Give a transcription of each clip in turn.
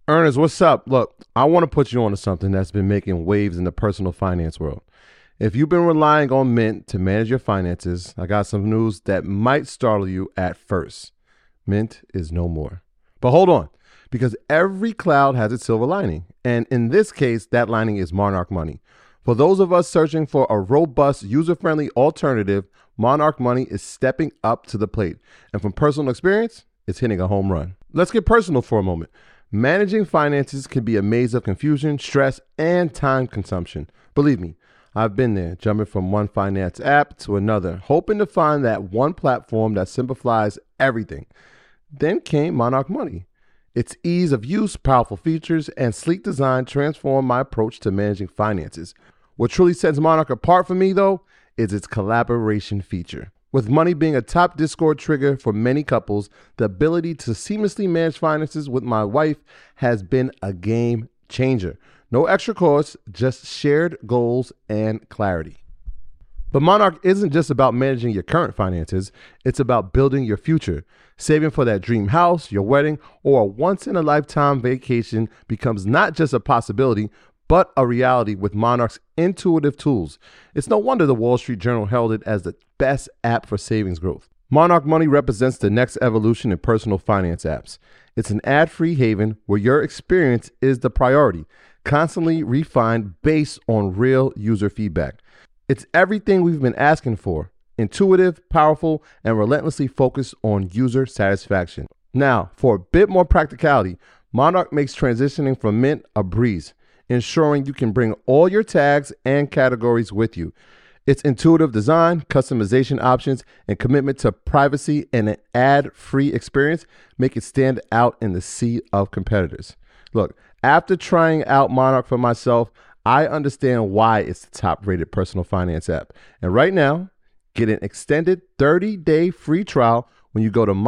Ernest, what's up? Look, I want to put you on to something that's been making waves in the personal finance world. If you've been relying on Mint to manage your finances, I got some news that might startle you at first. Mint is no more. But hold on, because every cloud has its silver lining. And in this case, that lining is Monarch Money. For those of us searching for a robust, user-friendly alternative, Monarch Money is stepping up to the plate. And from personal experience, it's hitting a home run. Let's get personal for a moment. Managing finances can be a maze of confusion, stress, and time consumption. Believe me, I've been there, jumping from one finance app to another, hoping to find that one platform that simplifies everything. Then came Monarch Money. Its ease of use, powerful features, and sleek design transformed my approach to managing finances. What truly sets Monarch apart for me, though, is its collaboration feature. With money being a top Discord trigger for many couples, the ability to seamlessly manage finances with my wife has been a game changer. No extra costs, just shared goals and clarity. But Monarch isn't just about managing your current finances, it's about building your future. Saving for that dream house, your wedding, or a once-in-a-lifetime vacation becomes not just a possibility, but a reality with Monarch's intuitive tools. It's no wonder the Wall Street Journal held it as the best app for savings growth. Monarch Money represents the next evolution in personal finance apps. It's an ad-free haven where your experience is the priority, constantly refined based on real user feedback. It's everything we've been asking for: intuitive, powerful, and relentlessly focused on user satisfaction. Now, for a bit more practicality, Monarch makes transitioning from Mint a breeze, ensuring you can bring all your tags and categories with you. Its intuitive design, customization options, and commitment to privacy and an ad-free experience make it stand out in the sea of competitors. Look, after trying out Monarch for myself, I understand why it's the top-rated personal finance app. And right now, get an extended 30-day free trial when you go to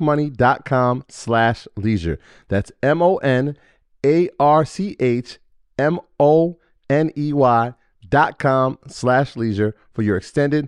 monarchmoney.com/leisure. That's MONARCHMONEY.com/leisure for your extended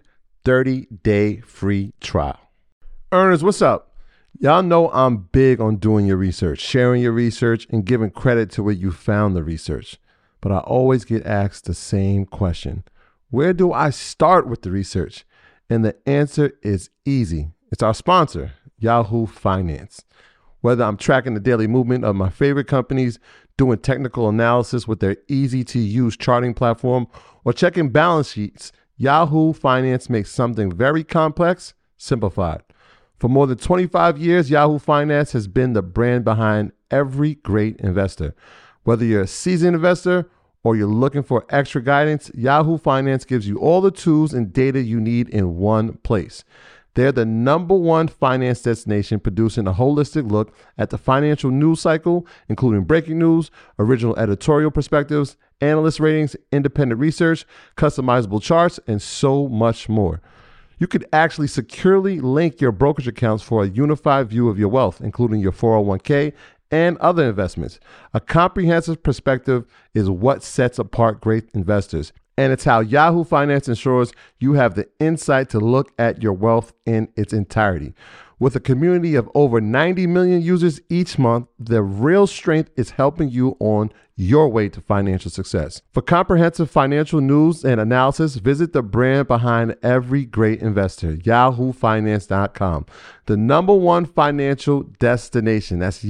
30-day free trial. Ernest, what's up? Y'all know I'm big on doing your research, sharing your research, and giving credit to where you found the research. But I always get asked the same question: where do I start with the research? And the answer is easy. It's our sponsor, Yahoo Finance. Whether I'm tracking the daily movement of my favorite companies, doing technical analysis with their easy-to-use charting platform, or checking balance sheets, Yahoo Finance makes something very complex simplified. For more than 25 years, Yahoo Finance has been the brand behind every great investor. Whether you're a seasoned investor or you're looking for extra guidance, Yahoo Finance gives you all the tools and data you need in one place. They're the #1 finance destination, producing a holistic look at the financial news cycle, including breaking news, original editorial perspectives, analyst ratings, independent research, customizable charts, and so much more. You could actually securely link your brokerage accounts for a unified view of your wealth, including your 401k and other investments. A comprehensive perspective is what sets apart great investors. And it's how Yahoo Finance ensures you have the insight to look at your wealth in its entirety. With a community of over 90 million users each month, the real strength is helping you on your way to financial success. For comprehensive financial news and analysis, visit the brand behind every great investor, yahoofinance.com. The #1 financial destination. That's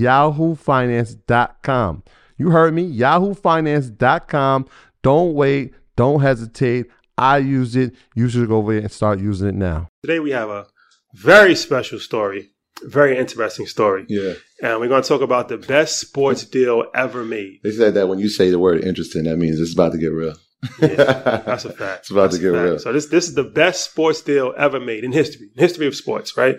yahoofinance.com. You heard me, yahoofinance.com. Don't wait. Don't hesitate. I use it. You should go over there and start using it now. Today we have a very special story, very interesting story. Yeah. And we're going to talk about the best sports deal ever made. They said that when you say the word interesting, that means it's about to get real. Yeah, that's a fact. It's about to get real. So this is the best sports deal ever made in history of sports, right?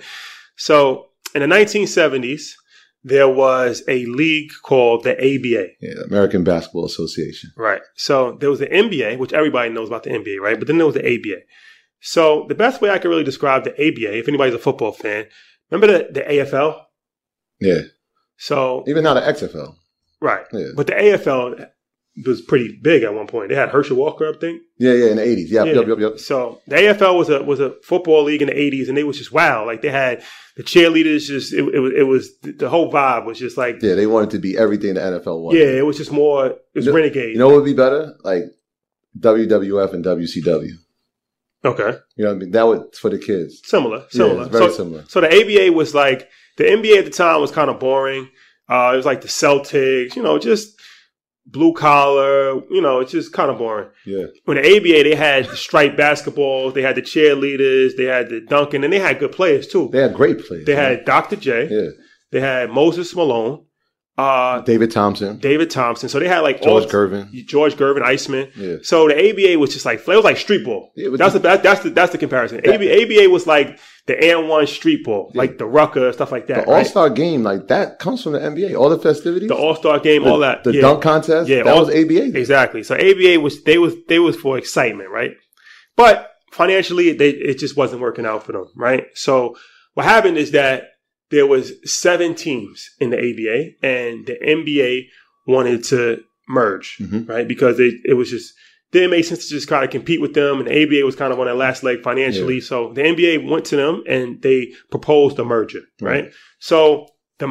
So in the 1970s, there was a league called the ABA. Yeah, American Basketball Association. Right. So there was the NBA, which everybody knows about the NBA, right? But then there was the ABA. So the best way I can really describe the ABA, if anybody's a football fan, remember the AFL? Yeah. So even now the XFL. Right. Yeah. But the AFL was pretty big at one point. They had Herschel Walker, I think. Yeah, in the 80s. Yep. So the AFL was a football league in the 80s, and they was just wow. Like they had the cheerleaders. Just it was the whole vibe was just like they wanted to be everything the NFL wanted. Yeah, it was just more. It was renegade. You know what would be better? Like WWF and WCW. Okay. You know what I mean? That would for the kids. Similar. Yeah, it's very similar. So the ABA was like the NBA at the time was kind of boring. It was like the Celtics, just blue collar, it's just kind of boring. Yeah. When the ABA, they had the striped basketballs, they had the cheerleaders, they had the dunking, and they had good players too. They had great players. They had Dr. J. Yeah. They had Moses Malone. David Thompson. So they had like George Gervin, Iceman. Yeah. So the ABA was just like it was like street ball. Yeah, that's the comparison. ABA was like the AN1 street ball, like the Rucker, stuff like that. The All-Star game, like that comes from the NBA. All the festivities. The All-Star game, all that. The dunk contest. Yeah, that was ABA. Exactly. So ABA was for excitement, right? But financially, it just wasn't working out for them, right? So what happened is that there was 7 teams in the ABA, and the NBA wanted to merge, right? Because it was just didn't make sense to just kind of compete with them, and the ABA was kind of on that last leg financially. Yeah. So the NBA went to them and they proposed a merger, right? So the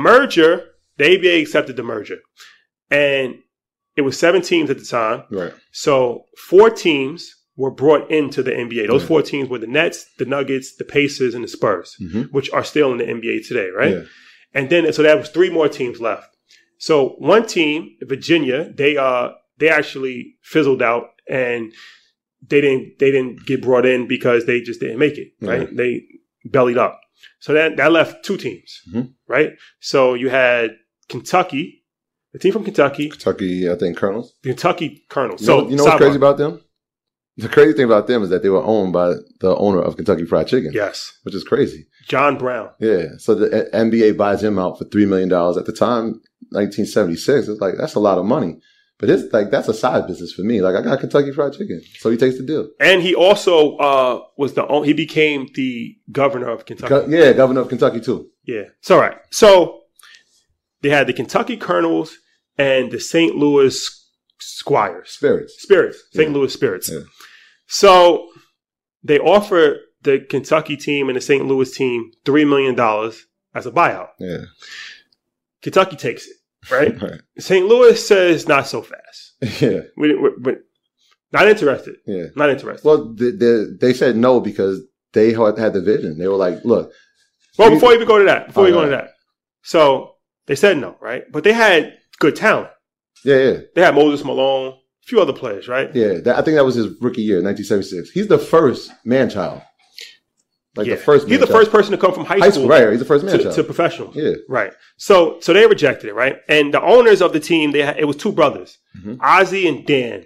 ABA accepted the merger, and it was 7 teams at the time. Right. So 4 teams were brought into the NBA. Those 4 teams were the Nets, the Nuggets, the Pacers, and the Spurs, which are still in the NBA today, right? Yeah. And then, so there was 3 more teams left. So one team, Virginia, they actually fizzled out, and they didn't get brought in because they just didn't make it, right? Yeah. They bellied up. So that left 2 teams, right? So you had Kentucky, the team from Kentucky. Kentucky, I think, Colonels. The Kentucky Colonels. You know what's crazy about them? The crazy thing about them is that they were owned by the owner of Kentucky Fried Chicken. Yes. Which is crazy. John Brown. Yeah. So the NBA buys him out for $3 million. At the time, 1976, it's like, that's a lot of money. But it's like, that's a side business for me. Like, I got Kentucky Fried Chicken. So he takes the deal. And he also he became the governor of Kentucky. Governor of Kentucky too. Yeah. It's all right. So they had the Kentucky Colonels and the St. Louis Spirits. St. Louis Spirits. Yeah. So they offered the Kentucky team and the St. Louis team $3 million as a buyout. Yeah. Kentucky takes it, right? Right. St. Louis says not so fast. Yeah. We're not interested. Yeah. Not interested. Well, they said no because they had the vision. They were like, look. Well, before we go to that. So they said no, right? But they had good talent. Yeah. They had Moses Malone, a few other players, right? Yeah, I think that was his rookie year, 1976. He's the first man-child. The first. He's the first person to come from high school. Right, he's the first man-child. To professional. Yeah. Right. So they rejected it, right? And the owners of the team, it was 2 brothers, Ozzie and Dan.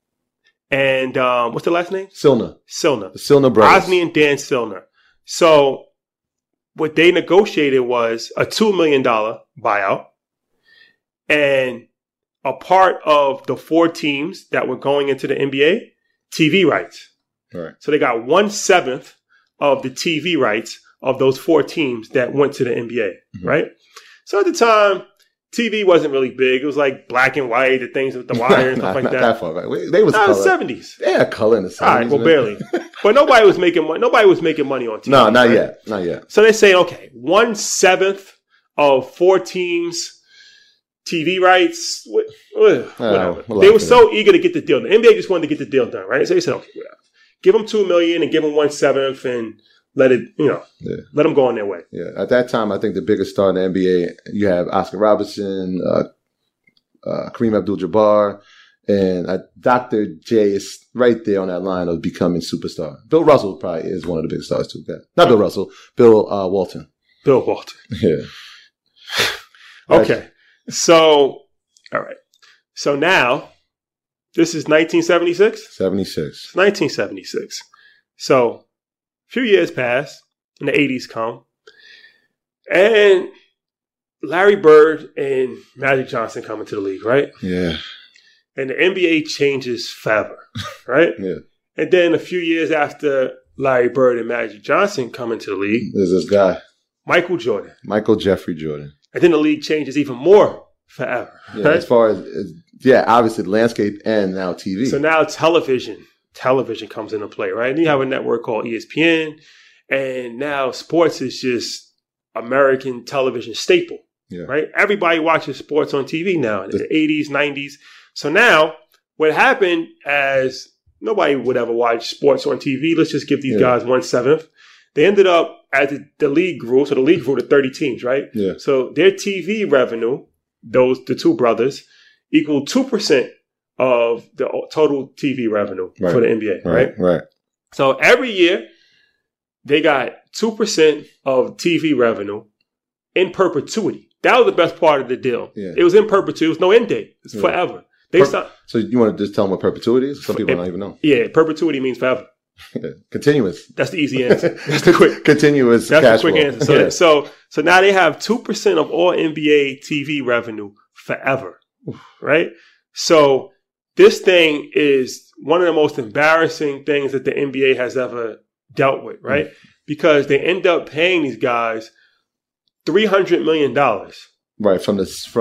And what's the last name? Silner. The Silner brothers. Ozzie and Dan Silner. So what they negotiated was a $2 million buyout, and a part of the 4 teams that were going into the NBA, TV rights. Right. So they got 1/7 of the TV rights of those 4 teams that went to the NBA, right? So at the time, TV wasn't really big. It was like black and white, the things with the wire and stuff like that. Not that far back. They was color. The 70s. They had color in the 70s. All right, well, barely. But nobody was making money. Nobody was making money on TV. No, not yet. So they say, okay, 1/7 of 4 teams. TV rights, whatever. They were so eager to get the deal done. The NBA just wanted to get the deal done, right? So they said, okay, give them $2 million and give them 1/7 and let it, let them go on their way. Yeah. At that time, I think the biggest star in the NBA, you have Oscar Robertson, Kareem Abdul-Jabbar, and Dr. J is right there on that line of becoming superstar. Bill Russell probably is one of the biggest stars too. Not Bill Russell, Bill Walton. Bill Walton. Yeah. Okay. So, all right. So now, this is 1976? 76. 1976. So, a few years pass, and the 80s come, and Larry Bird and Magic Johnson come into the league, right? Yeah. And the NBA changes forever, right? Yeah. And then a few years after Larry Bird and Magic Johnson come into the league, there's this guy. Michael Jordan. Michael Jeffrey Jordan. And then the league changes even more forever. Yeah, right? As far as Yeah, obviously the landscape and now TV. So now television comes into play, right? And you have a network called ESPN, and now sports is just American television staple, right? Everybody watches sports on TV now in the 80s, 90s. So now what happened as nobody would ever watch sports on TV. Let's just give these guys 1/7. They ended up as the league grew. So the league grew to 30 teams, right? Yeah. So their TV revenue, the two brothers, equaled 2% of the total TV revenue for the NBA, right? Right. So every year they got 2% of TV revenue in perpetuity. That was the best part of the deal. Yeah. It was in perpetuity. It was no end date. It's forever. So you want to just tell them what perpetuity is? Some people don't even know. Yeah, perpetuity means forever. Continuous. That's the easy answer. That's the quick. Continuous. That's cash the quick flow. answer. So now they have 2% of all NBA TV revenue forever, right? So this thing is one of the most embarrassing things that the NBA has ever dealt with, right? Because they end up paying these guys $300 million. Right, from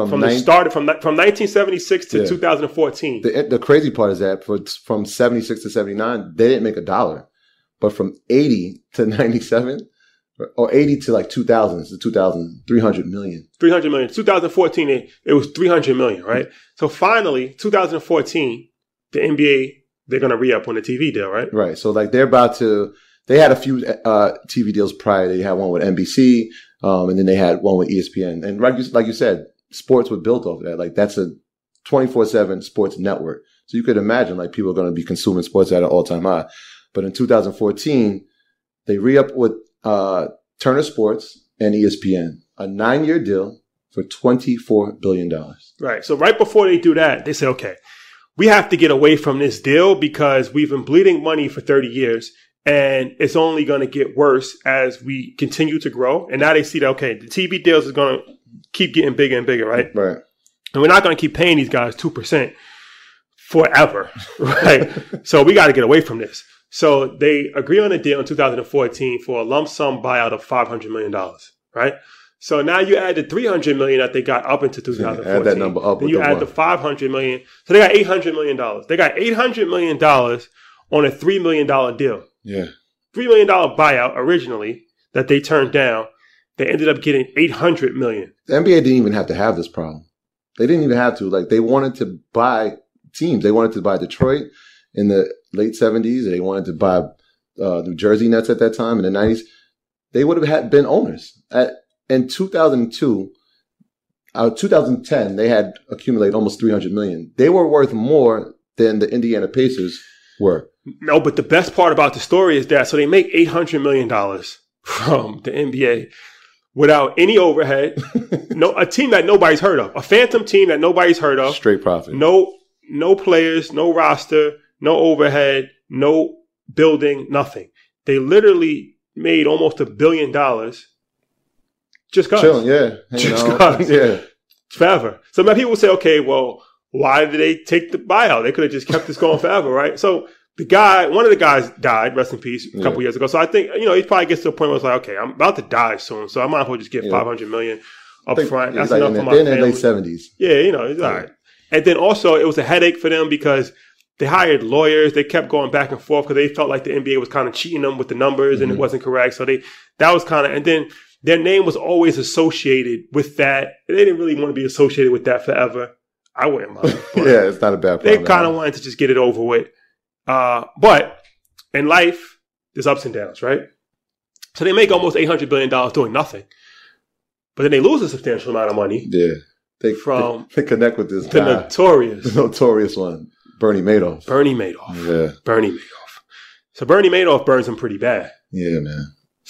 1976 to 2014. The crazy part is that from 76 to 79, they didn't make $1. But from 80 to 97, or 80 to like 2000, it's 300 million. 300 million. 2014, it was 300 million, right? So finally, 2014, the NBA, they're going to re-up on the TV deal, right? Right. So like they had a few TV deals prior. They had one with NBC, and then they had one with ESPN. And like you said, sports were built off of that. Like that's a 24/7 sports network. So you could imagine like people are going to be consuming sports at an all-time high. But in 2014, they re-up with Turner Sports and ESPN, a 9-year deal for $24 billion. Right. So right before they do that, they say, okay, we have to get away from this deal because we've been bleeding money for 30 years. And it's only going to get worse as we continue to grow. And now they see that, okay, the TV deals is going to keep getting bigger and bigger, right? Right. And we're not going to keep paying these guys 2% forever, right? So we got to get away from this. So they agree on a deal in 2014 for a lump sum buyout of $500 million, right? So now you add the $300 million that they got up into 2014. Add that number up. Then you add the $500 million. So they got $800 million. They got $800 million on a $3 million deal. Yeah. $3 million buyout originally that they turned down. They ended up getting $800 million. The NBA didn't even have to have this problem. They didn't even have to. like they wanted to buy teams. They wanted to buy Detroit in the late 70s. They wanted to buy New Jersey Nets at that time in the 90s. They would have been owners. In 2010, they had accumulated almost $300 million. They were worth more than the Indiana Pacers were. No, but the best part about the story is that, so they make $800 million from the NBA without any overhead. A team that nobody's heard of. A phantom team that nobody's heard of. Straight profit. No players, no roster, no overhead, no building, nothing. They literally made almost $1 billion just because. Chilling, yeah. Just because. Yeah. Forever. So now people say, okay, well, why did they take the buyout? They could have just kept this going forever, right? So one of the guys died, rest in peace, a couple years ago. So I think, he probably gets to a point where it's like, okay, I'm about to die soon, so I might as well just get $500 million up front. That's enough for my family. In the late 70s. Yeah, it's all right. And then also, it was a headache for them because they hired lawyers. They kept going back and forth because they felt like the NBA was kind of cheating them with the numbers and it wasn't correct. So that was kind of, and then their name was always associated with that. They didn't really want to be associated with that forever. I wouldn't mind. Yeah, it's not a bad problem. They kind of wanted to just get it over with. But in life, there's ups and downs, right? So they make almost $800 billion doing nothing. But then they lose a substantial amount of money. Yeah. They connect with this guy. The notorious one, Bernie Madoff. Yeah. Bernie Madoff. So Bernie Madoff burns them pretty bad. Yeah, man.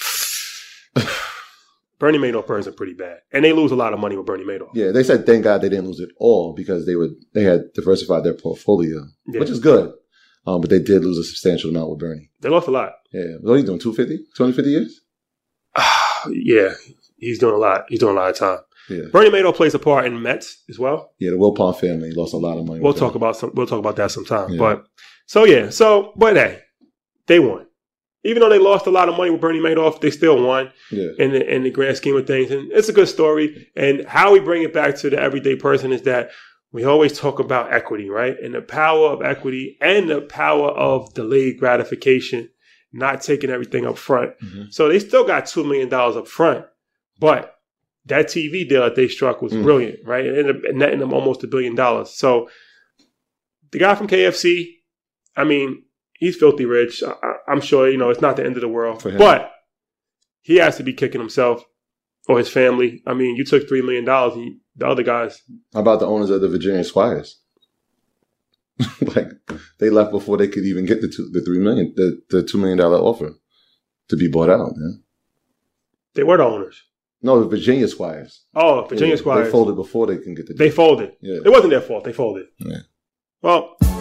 Bernie Madoff burns them pretty bad. And they lose a lot of money with Bernie Madoff. Yeah, they said thank God they didn't lose it all because they had diversified their portfolio, which is good. But they did lose a substantial amount with Bernie. They lost a lot. Yeah. What are you doing, 250 years? Yeah, he's doing a lot. He's doing a lot of time. Yeah. Bernie Madoff plays a part in Mets as well. Yeah, the Wilpon family lost a lot of money. We'll talk about that sometime. Yeah. But hey, they won. Even though they lost a lot of money with Bernie Madoff, they still won in the grand scheme of things. And it's a good story. And how we bring it back to the everyday person is that we always talk about equity, right? And the power of equity and the power of delayed gratification, not taking everything up front. Mm-hmm. So they still got $2 million up front, but that TV deal that they struck was brilliant, right? It ended up netting them almost $1 billion. So the guy from KFC, I mean, he's filthy rich. I'm sure, it's not the end of the world, but he has to be kicking himself or his family. I mean, you took $3 million and the other guys. How about the owners of the Virginia Squires? Like, they left before they could even get the $3 million, the $2 million offer to be bought out, man. They were the owners. No, the Virginia Squires. Oh, Virginia Squires. They folded before they can get the deal. They folded. Yeah. It wasn't their fault. They folded. Yeah. Well,